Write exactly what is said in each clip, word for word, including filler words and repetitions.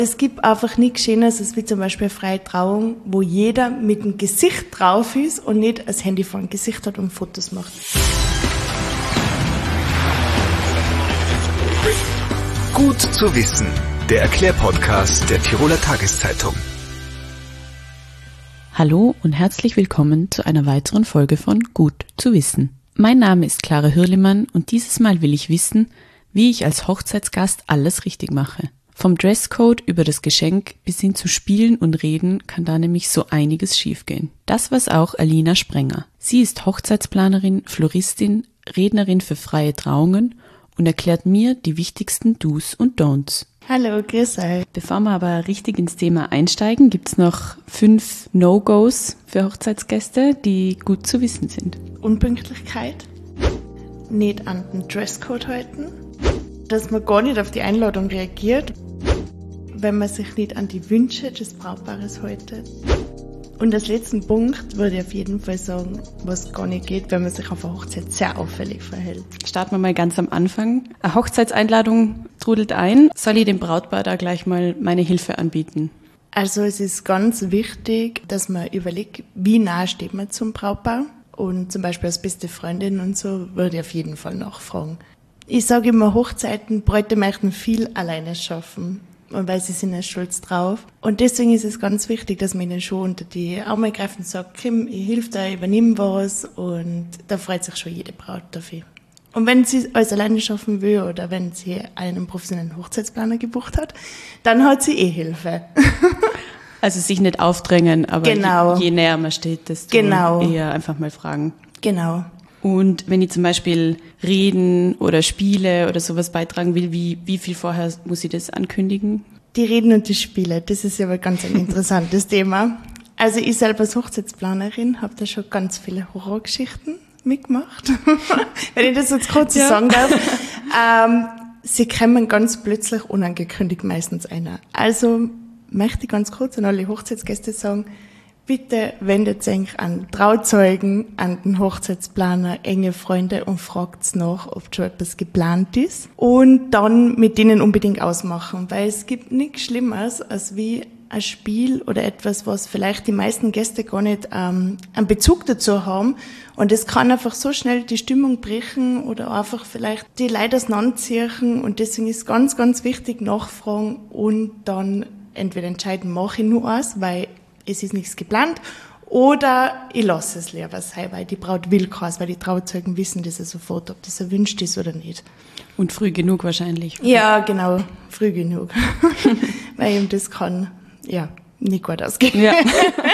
Es gibt einfach nichts Schönes, als wie zum Beispiel eine freie Trauung, wo jeder mit dem Gesicht drauf ist und nicht das Handy vor dem Gesicht hat und Fotos macht. Gut zu wissen, der Erklärpodcast der Tiroler Tageszeitung. Hallo und herzlich willkommen zu einer weiteren Folge von Gut zu wissen. Mein Name ist Clara Hürlimann und dieses Mal will ich wissen, wie ich als Hochzeitsgast alles richtig mache. Vom Dresscode über das Geschenk bis hin zu Spielen und Reden kann da nämlich so einiges schiefgehen. Das weiß auch Alina Sprenger. Sie ist Hochzeitsplanerin, Floristin, Rednerin für freie Trauungen und erklärt mir die wichtigsten Do's und Don'ts. Hallo, grüß euch. Bevor wir aber richtig ins Thema einsteigen, gibt's noch fünf No-Gos für Hochzeitsgäste, die gut zu wissen sind. Unpünktlichkeit, nicht an den Dresscode halten, dass man gar nicht auf die Einladung reagiert, wenn man sich nicht an die Wünsche des Brautpaares hält. Und als letzten Punkt würde ich auf jeden Fall sagen, was gar nicht geht, wenn man sich auf einer Hochzeit sehr auffällig verhält. Starten wir mal ganz am Anfang. Eine Hochzeitseinladung trudelt ein. Soll ich dem Brautpaar da gleich mal meine Hilfe anbieten? Also es ist ganz wichtig, dass man überlegt, wie nah steht man zum Brautpaar. Und zum Beispiel als beste Freundin und so würde ich auf jeden Fall nachfragen. Ich sage immer, Hochzeiten, Bräute möchten viel alleine schaffen. Und weil sie sind ja stolz drauf. Und deswegen ist es ganz wichtig, dass man ihnen schon unter die Arme greift und sagt, Kim, ich helfe dir, übernimm was. Und da freut sich schon jede Braut dafür. Und wenn sie alles alleine schaffen will oder wenn sie einen professionellen Hochzeitsplaner gebucht hat, dann hat sie eh Hilfe. Also sich nicht aufdrängen, aber genau. je, je näher man steht, desto genau. eher einfach mal fragen. Genau. Und wenn ich zum Beispiel Reden oder Spiele oder sowas beitragen will, wie, wie viel vorher muss ich das ankündigen? Die Reden und die Spiele, das ist ja aber ganz ein interessantes Thema. Also ich selber als Hochzeitsplanerin habe da schon ganz viele Horrorgeschichten mitgemacht, wenn ich das jetzt kurz ja. sagen darf. Ähm, sie kommen ganz plötzlich unangekündigt meistens einer. Also möchte ich ganz kurz an alle Hochzeitsgäste sagen, bitte wendet euch an Trauzeugen, an den Hochzeitsplaner, enge Freunde und fragt nach, ob schon etwas geplant ist. Und dann mit denen unbedingt ausmachen, weil es gibt nichts Schlimmeres, als wie ein Spiel oder etwas, was vielleicht die meisten Gäste gar nicht ähm, einen Bezug dazu haben. Und es kann einfach so schnell die Stimmung brechen oder einfach vielleicht die Leute auseinanderziehen. Und deswegen ist ganz, ganz wichtig, nachfragen und dann entweder entscheiden, mache ich nur eins, weil es ist nichts geplant, oder ich lasse es lieber sein, weil die Braut will keins, weil die Trauzeugen wissen das ja sofort, ob das erwünscht ist oder nicht. Und früh genug wahrscheinlich. Ja, genau, früh genug. Weil ihm das kann, ja, nicht gut ausgehen. Ja.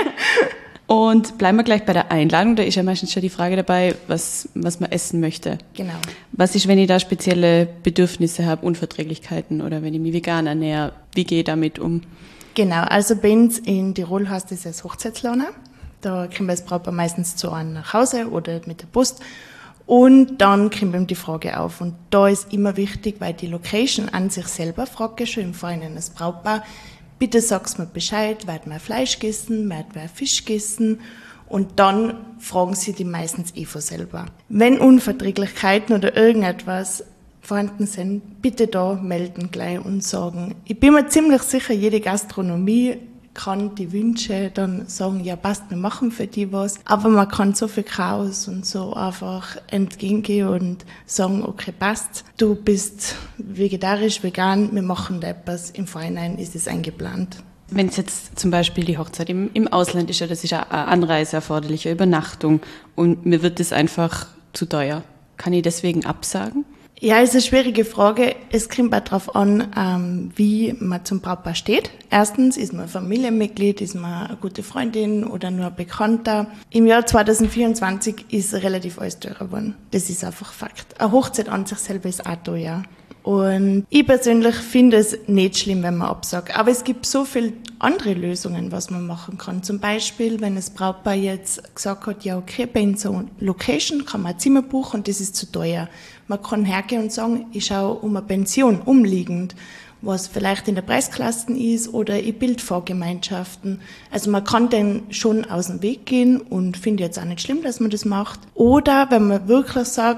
Und bleiben wir gleich bei der Einladung, da ist ja meistens schon die Frage dabei, was, was man essen möchte. Genau. Was ist, wenn ich da spezielle Bedürfnisse habe, Unverträglichkeiten oder wenn ich mich vegan ernähre, wie gehe ich damit um? Genau, also bei uns in Tirol heißt das als Hochzeitslaune. Da kriegen wir das Brautpaar meistens zu einem nach Hause oder mit der Post. Und dann kriegen wir die Frage auf. Und da ist immer wichtig, weil die Location an sich selber fragt ja schon im Vorhinein das Brautpaar, bitte sag's mir Bescheid, wird wir Fleisch gegessen, wird wir Fisch gegessen? Und dann fragen sie die meistens eh von selber. Wenn Unverträglichkeiten oder irgendetwas vorhanden sind, bitte da melden gleich und sagen. Ich bin mir ziemlich sicher, jede Gastronomie kann die Wünsche dann sagen, ja passt, wir machen für die was. Aber man kann so viel Chaos und so einfach entgegengehen und sagen, okay, passt, du bist vegetarisch, vegan, wir machen da etwas. Im Vorhinein ist es eingeplant. Wenn es jetzt zum Beispiel die Hochzeit im, im Ausland ist, ja, das ist ja eine Anreise erforderlich, eine Übernachtung und mir wird das einfach zu teuer. Kann ich deswegen absagen? Ja, ist eine schwierige Frage. Es kommt auch darauf an, ähm, wie man zum Brautpaar steht. Erstens, ist man ein Familienmitglied, ist man eine gute Freundin oder nur ein Bekannter. Im Jahr zwanzig vierundzwanzig ist relativ alles teurer geworden. Das ist einfach Fakt. Eine Hochzeit an sich selber ist auch teuer. Und ich persönlich finde es nicht schlimm, wenn man absagt. Aber es gibt so viele andere Lösungen, was man machen kann. Zum Beispiel, wenn das Brautpaar jetzt gesagt hat, ja okay, bei so einer Location kann man ein Zimmer buchen und das ist zu teuer. Man kann hergehen und sagen, ich schaue um eine Pension umliegend, was vielleicht in der Preisklasse ist oder in Bildfahrgemeinschaften. Also man kann dann schon aus dem Weg gehen und finde jetzt auch nicht schlimm, dass man das macht. Oder wenn man wirklich sagt,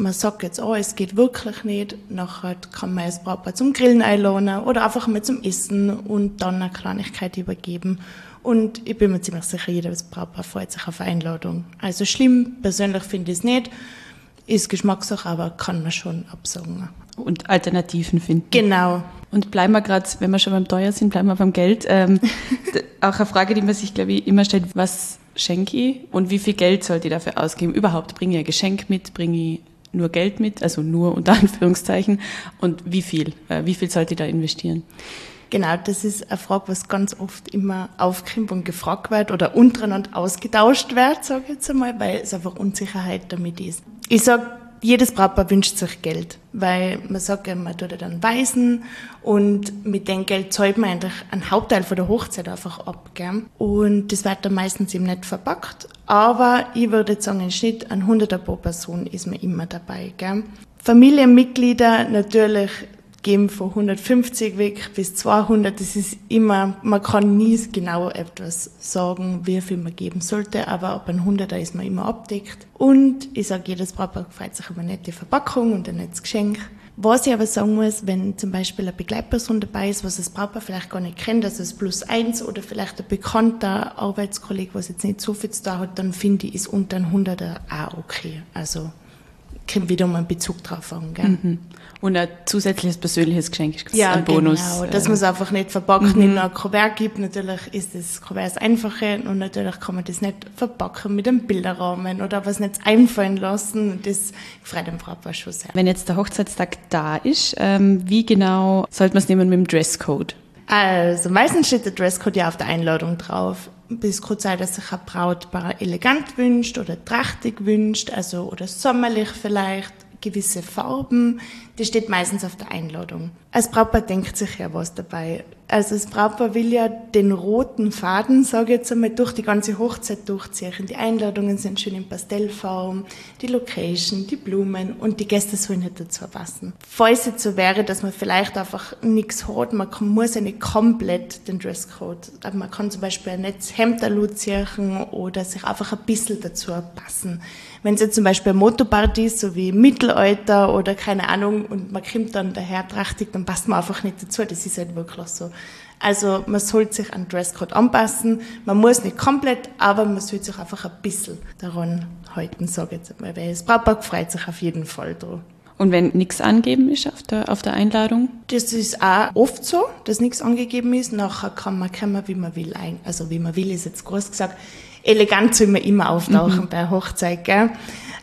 man sagt jetzt, oh, es geht wirklich nicht, nachher kann man das Brautpaar zum Grillen einladen oder einfach mal zum Essen und dann eine Kleinigkeit übergeben. Und ich bin mir ziemlich sicher, jedes Brautpaar freut sich auf eine Einladung. Also schlimm, persönlich finde ich es nicht, ist Geschmackssache, aber kann man schon absagen. Und Alternativen finden. Genau. Und bleiben wir gerade, wenn wir schon beim Teuer sind, bleiben wir beim Geld. Ähm, auch eine Frage, die man sich, glaube ich, immer stellt, was schenke ich und wie viel Geld sollte ich dafür ausgeben? Überhaupt, bringe ich ein Geschenk mit, bringe ich nur Geld mit, also nur unter Anführungszeichen, und wie viel? Äh, wie viel sollte ich da investieren? Genau, das ist eine Frage, was ganz oft immer aufkommt und gefragt wird oder untereinander ausgetauscht wird, sage ich jetzt einmal, weil es einfach Unsicherheit damit ist. Ich sage, jedes Brautpaar wünscht sich Geld, weil man sagt ja, man tut ja dann Weisen und mit dem Geld zahlt man eigentlich einen Hauptteil von der Hochzeit einfach ab, gell? Und das wird dann meistens eben nicht verpackt, aber ich würde jetzt sagen, im Schnitt ein Hunderter pro Person ist man immer dabei, gell? Familienmitglieder natürlich geben von hundertfünfzig weg bis zweihundert, das ist immer, man kann nie genau etwas sagen, wie viel man geben sollte, aber ab ein Hunderter ist man immer abdeckt. Und ich sage, jedes Brautpaar freut sich über eine nette Verpackung und ein nettes Geschenk. Was ich aber sagen muss, wenn zum Beispiel eine Begleitperson dabei ist, was das Brautpaar vielleicht gar nicht kennt, also das Plus eins oder vielleicht ein bekannter Arbeitskollege, was jetzt nicht so viel zu tun hat, dann finde ich, ist unter ein Hunderter auch okay. Also kommt wieder um einen Bezug drauf an, gell? Mhm. Und ein zusätzliches persönliches Geschenk ist ja, ein Bonus. Genau, dass man es einfach nicht verpackt, mhm. nicht nur ein Kuvert gibt. Natürlich ist das Kuvert das Einfache und natürlich kann man das nicht verpacken mit einem Bilderrahmen oder was nicht einfallen lassen. Und das freut den Brautpaar schon sehr. Wenn jetzt der Hochzeitstag da ist, ähm, wie genau sollte man es nehmen mit dem Dresscode? Also meistens steht der Dresscode ja auf der Einladung drauf. Bis kurz Zeit, dass sich ein Brautpaar elegant wünscht oder trachtig wünscht, also oder sommerlich vielleicht, gewisse Farben, das steht meistens auf der Einladung. Als Brautpaar denkt sich ja was dabei. Also das Brautpaar will ja den roten Faden, sage ich jetzt einmal, durch die ganze Hochzeit durchziehen. Die Einladungen sind schön in Pastellfarben, die Location, die Blumen und die Gäste sollen halt dazu passen. Falls es so wäre, dass man vielleicht einfach nichts hat, man kann, muss ja nicht komplett den Dresscode, aber man kann zum Beispiel ein nettes Hemd ziehen oder sich einfach ein bisschen dazu passen. Wenn es jetzt zum Beispiel eine Motoparty ist, so wie im Mittelalter oder keine Ahnung, und man kommt dann daher trachtig, dann passt man einfach nicht dazu. Das ist halt wirklich so. Also man sollte sich an den Dresscode anpassen. Man muss nicht komplett, aber man sollte sich einfach ein bisschen daran halten, sage ich jetzt mal. Weil das Brautpaar freut sich auf jeden Fall drauf. Und wenn nichts angegeben ist auf der, auf der Einladung? Das ist auch oft so, dass nichts angegeben ist. Nachher kann man kommen, wie man will. Also wie man will, ist jetzt groß gesagt. Elegant soll man immer auftauchen mhm. bei einer Hochzeit, gell?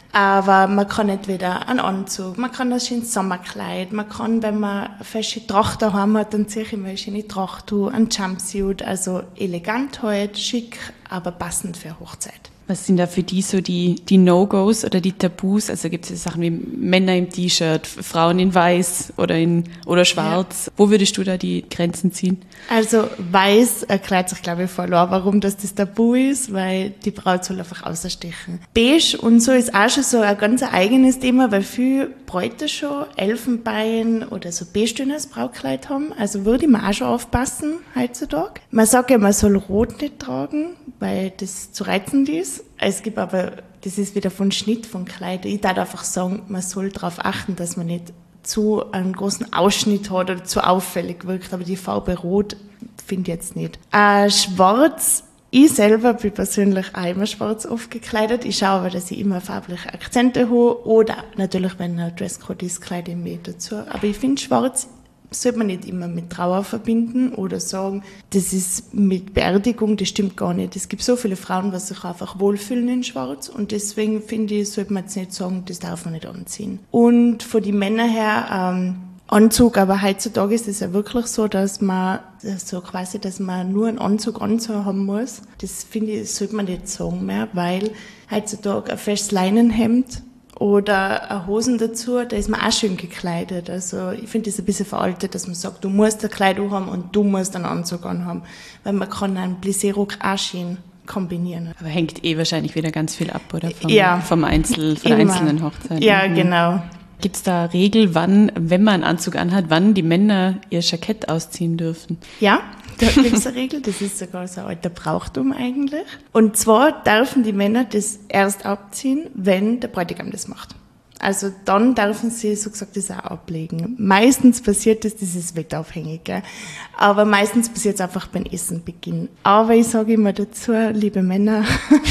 Aber man kann entweder einen Anzug, man kann ein schönes Sommerkleid, man kann, wenn man eine fesche Tracht daheim hat, dann ziehe ich mir eine schöne Tracht, ein Jumpsuit, also elegant halt, schick, aber passend für eine Hochzeit. Was sind da für die so die, die No-Gos oder die Tabus? Also gibt es Sachen wie Männer im T-Shirt, Frauen in weiß oder in oder schwarz. Ja. Wo würdest du da die Grenzen ziehen? Also weiß erklärt sich, glaube ich, verloren, warum das das Tabu ist, weil die Braut soll einfach ausstechen. Beige und so ist auch schon so ein ganz eigenes Thema, weil viele Bräute schon Elfenbein oder so beige-dünnes Brautkleid haben. Also würde ich mir auch schon aufpassen heutzutage. Man sagt ja, man soll rot nicht tragen, weil das zu reizend ist. Es gibt aber, das ist wieder von Schnitt von Kleidern. Ich darf einfach sagen, man soll darauf achten, dass man nicht zu einen großen Ausschnitt hat oder zu auffällig wirkt. Aber die Farbe Rot finde ich jetzt nicht. Äh, schwarz, ich selber bin persönlich auch immer schwarz oft gekleidet. Ich schaue aber, dass ich immer farbliche Akzente habe. Oder natürlich, wenn ein Dresscode ist, kleide ich mich dazu. Aber ich finde, schwarz sollte man nicht immer mit Trauer verbinden oder sagen, das ist mit Beerdigung, das stimmt gar nicht. Es gibt so viele Frauen, die sich einfach wohlfühlen in Schwarz und deswegen finde ich, sollte man jetzt nicht sagen, das darf man nicht anziehen. Und von den Männern her, ähm, Anzug, aber heutzutage ist es ja wirklich so, dass man so quasi, dass man nur einen Anzug anhaben muss. Das finde ich, sollte man nicht sagen mehr, weil heutzutage ein festes Leinenhemd oder eine Hosen dazu, da ist man auch schön gekleidet. Also ich finde das ein bisschen veraltet, dass man sagt, du musst eine Kleidung haben und du musst einen Anzug anhaben. Weil man kann einen Plissé-Rock auch schön kombinieren. Aber hängt eh wahrscheinlich wieder ganz viel ab, oder? Vom, ja. vom Einzel, von der einzelnen Hochzeit. Ja, mhm. genau. Gibt es da Regel, wann, wenn man einen Anzug anhat, wann die Männer ihr Jackett ausziehen dürfen? Ja, da gibt es eine Regel, das ist sogar so ein alter Brauchtum eigentlich. Und zwar dürfen die Männer das erst abziehen, wenn der Bräutigam das macht. Also dann dürfen sie, so gesagt, das auch ablegen. Meistens passiert das, das ist wetterabhängig, gell? Aber meistens passiert es einfach beim Essenbeginn. Aber ich sage immer dazu, liebe Männer,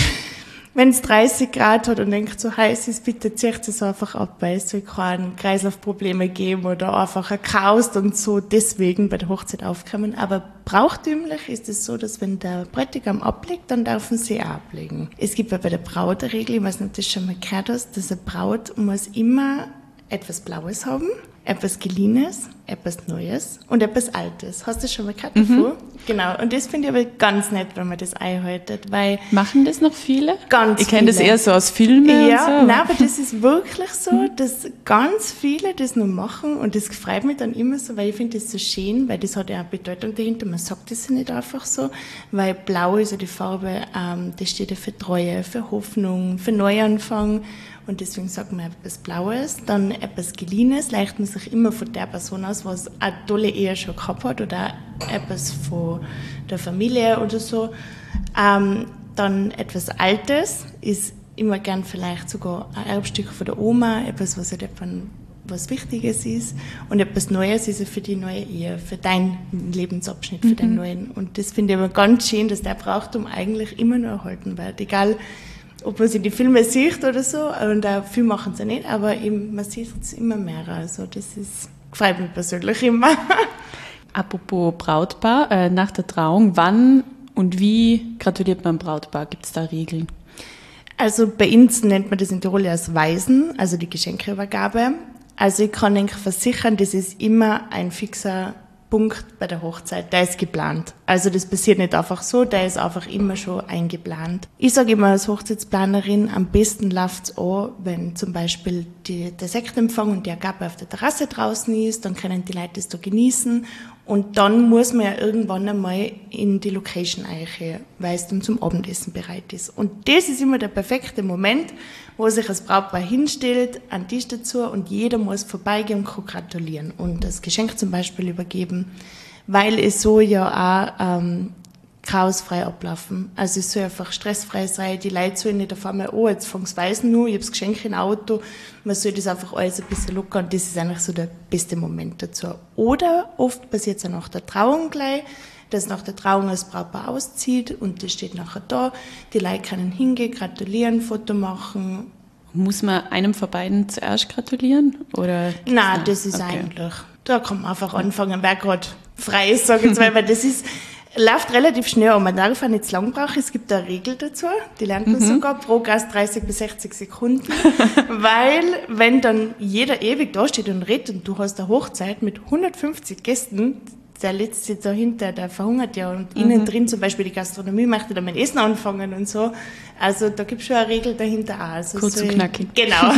wenn es dreißig Grad hat und denkt, so heiß ist, bitte zieht es einfach ab, weil es soll keine Kreislaufprobleme geben oder einfach ein Chaos und so deswegen bei der Hochzeit aufkommen. Aber brauchtümlich ist es so, dass wenn der Bräutigam ablegt, dann dürfen sie auch ablegen. Es gibt aber bei der Braut eine Regel, ich weiß nicht, ob du das schon mal gehört hast, dass eine Braut muss immer etwas Blaues haben, etwas Geliehenes, etwas Neues und etwas Altes. Hast du schon mal gehört davon? Mhm. Genau. Und das finde ich aber ganz nett, wenn man das einhaltet, weil... Machen das noch viele? Ganz Ich kenne das eher so aus Filmen ja, und so. Ja, nein, aber das ist wirklich so, dass ganz viele das noch machen und das freut mich dann immer so, weil ich finde das so schön, weil das hat ja auch Bedeutung dahinter. Man sagt das ja nicht einfach so, weil Blau ist ja die Farbe, ähm, das steht ja für Treue, für Hoffnung, für Neuanfang. Und deswegen sagt man etwas Blaues, dann etwas Geliehenes, leicht man sich immer von der Person aus, was eine tolle Ehe schon gehabt hat oder etwas von der Familie oder so. Ähm, dann etwas Altes ist immer gern vielleicht sogar ein Erbstück von der Oma, etwas, was halt etwan, was Wichtiges ist. Und etwas Neues ist ja für die neue Ehe, für deinen Lebensabschnitt, für mhm. den neuen. Und das finde ich aber ganz schön, dass der Brauchtum eigentlich immer noch erhalten wird, egal ob man es in die Filme sieht oder so, und auch viel machen sie nicht, aber eben, man sieht es immer mehr, also das ist, freut mich persönlich immer. Apropos Brautpaar, äh, nach der Trauung, wann und wie gratuliert man Brautpaar? Gibt es da Regeln? Also bei uns nennt man das in Tirol als Weisen, also die Geschenkeübergabe. Also ich kann eigentlich versichern, das ist immer ein fixer Punkt bei der Hochzeit, der ist geplant. Also das passiert nicht einfach so, der ist einfach immer schon eingeplant. Ich sage immer als Hochzeitsplanerin, am besten läuft's an, wenn zum Beispiel die, der Sektempfang und die Agape auf der Terrasse draußen ist, dann können die Leute das da genießen und dann muss man ja irgendwann einmal in die Location eichen, weil es dann zum Abendessen bereit ist. Und das ist immer der perfekte Moment, wo sich das Brautpaar hinstellt, einen Tisch dazu und jeder muss vorbeigehen und kann gratulieren und das Geschenk zum Beispiel übergeben, weil es so ja auch ähm, chaosfrei ablaufen. Also es soll einfach stressfrei sein, die Leute sollen nicht auf einmal, oh, jetzt fängt's Weisen nur, ich habe das Geschenk im Auto, man soll das einfach alles ein bisschen lockern und das ist eigentlich so der beste Moment dazu. Oder oft passiert es ja nach der Trauung gleich, dass nach der Trauung das Brautpaar auszieht und das steht nachher da. Die Leute können hingehen, gratulieren, Foto machen. Muss man einem von beiden zuerst gratulieren? Oder Nein, das ist okay. Eigentlich, da kann man einfach anfangen, wer gerade frei ist, sage ich jetzt mal, weil das ist, läuft relativ schnell und man darf auch nicht zu lang brauchen. Es gibt eine Regel dazu, die lernt man mhm. sogar pro Gast dreißig bis sechzig Sekunden, weil wenn dann jeder ewig da steht und redet und du hast eine Hochzeit mit hundertfünfzig Gästen, der letzte dahinter, der verhungert ja und mhm. innen drin zum Beispiel die Gastronomie möchte dann mit Essen anfangen und so. Also da gibt es schon eine Regel dahinter auch. Also kurz so und knackig. Genau.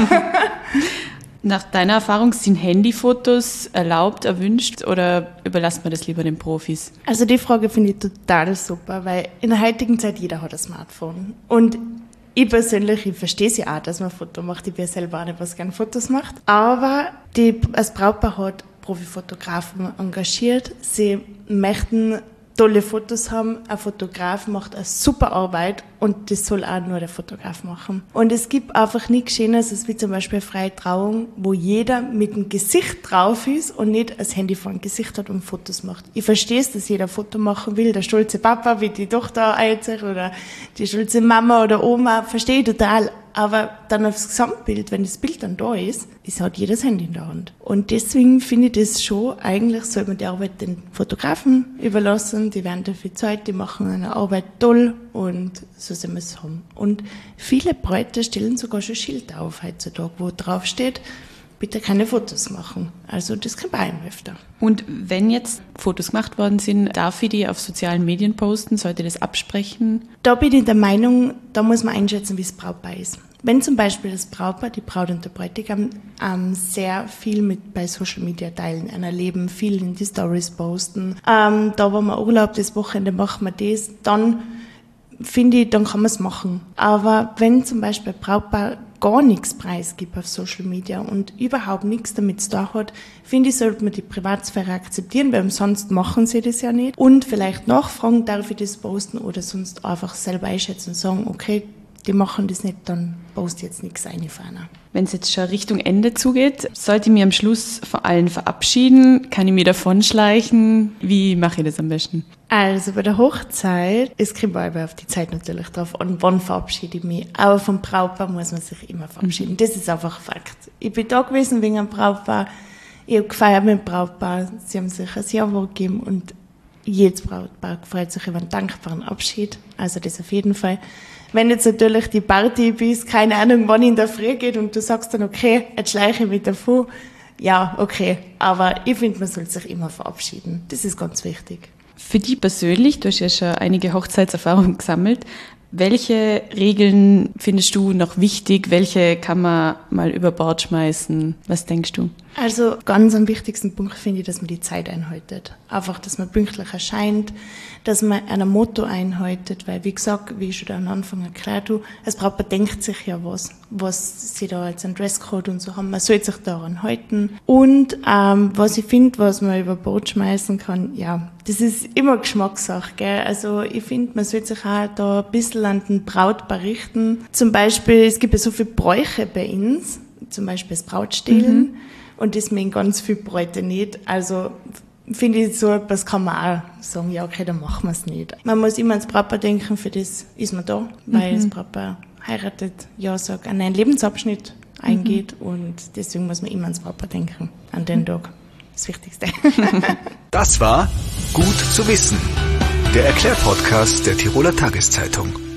Nach deiner Erfahrung, sind Handyfotos erlaubt, erwünscht oder überlässt man das lieber den Profis? Also die Frage finde ich total super, weil in der heutigen Zeit jeder hat ein Smartphone. Und ich persönlich, ich verstehe sie auch, dass man ein Foto macht. Ich bin selber auch nicht, was gerne Fotos macht. Aber die, das Brautpaar hat Profifotografen engagiert. Sie möchten tolle Fotos haben. Ein Fotograf macht eine super Arbeit und das soll auch nur der Fotograf machen. Und es gibt einfach nichts Schönes, als wie zum Beispiel eine freie Trauung, wo jeder mit dem Gesicht drauf ist und nicht das Handy vor dem Gesicht hat und Fotos macht. Ich verstehe es, dass jeder ein Foto machen will, der stolze Papa, wie die Tochter einzieht oder die stolze Mama oder Oma, verstehe ich total. Aber dann aufs Gesamtbild, wenn das Bild dann da ist, ist halt jedes Handy in der Hand. Und deswegen finde ich das schon, eigentlich sollte man die Arbeit den Fotografen überlassen, die werden dafür Zeit, die machen eine Arbeit toll und so soll man es haben. Und viele Bräute stellen sogar schon Schilder auf heutzutage, wo drauf steht, bitte keine Fotos machen. Also das kann bei einem öfter. Und wenn jetzt Fotos gemacht worden sind, darf ich die auf sozialen Medien posten? Sollte das absprechen? Da bin ich der Meinung, da muss man einschätzen, wie es Brautpaar ist. Wenn zum Beispiel das Brautpaar, die Braut und der Bräutigam ähm, sehr viel mit bei Social Media teilen, ein Erleben, viel in die Stories posten, ähm, da wo man Urlaub, das Wochenende machen wir das, dann finde ich, dann kann man es machen. Aber wenn zum Beispiel ein Brautpaar gar nichts preisgibt auf Social Media und überhaupt nichts damit zu tun hat, finde ich, sollte man die Privatsphäre akzeptieren, weil sonst machen sie das ja nicht. Und vielleicht nachfragen, darf ich das posten oder sonst einfach selber einschätzen und sagen, okay, die machen das nicht, dann brauchst du jetzt nichts reinfahren. Wenn es jetzt schon Richtung Ende zugeht, sollte ich mich am Schluss von allen verabschieden? Kann ich mir davonschleichen? Wie mache ich das am besten? Also bei der Hochzeit, es kommt aber auf die Zeit natürlich drauf an, wann verabschiede ich mich. Aber vom Brautpaar muss man sich immer verabschieden. Mhm. Das ist einfach Fakt. Ich bin da gewesen wegen einem Brautpaar. Ich habe gefeiert mit dem Brautpaar. Sie haben sich ein Ja-Wort gegeben und jedes Brautpaar freut sich über einen dankbaren Abschied. Also das auf jeden Fall. Wenn jetzt natürlich die Party bist, keine Ahnung, wann in der Früh geht und du sagst dann, okay, jetzt schleiche ich mit davon. Ja, okay. Aber ich finde, man soll sich immer verabschieden. Das ist ganz wichtig. Für dich persönlich, du hast ja schon einige Hochzeitserfahrungen gesammelt. Welche Regeln findest du noch wichtig? Welche kann man mal über Bord schmeißen? Was denkst du? Also ganz am wichtigsten Punkt finde ich, dass man die Zeit einhaltet. Einfach, dass man pünktlich erscheint, dass man ein Motto einhaltet, weil wie gesagt, wie ich schon am Anfang erklärt habe, das Brautpaar denkt sich ja was, was sie da als ein Dresscode und so haben. Man sollte sich daran halten. Und ähm, was ich finde, was man über Bord schmeißen kann, ja, das ist immer Geschmackssache, gell? Also ich finde, man sollte sich auch da ein bisschen an den Brautpaar richten. Zum Beispiel, es gibt ja so viele Bräuche bei uns, zum Beispiel das Brautstehlen. Mhm. Und das mögen ganz viele Bräute nicht. Also finde ich, so etwas kann man auch sagen, ja okay, dann machen wir es nicht. Man muss immer ans Brautpaar denken, für das ist man da, weil mhm. das Brautpaar heiratet, ja, sagt, an einen Lebensabschnitt eingeht mhm. und deswegen muss man immer ans Brautpaar denken, an den Tag. Das Wichtigste. Das war Gut zu wissen, der Erklärpodcast der Tiroler Tageszeitung.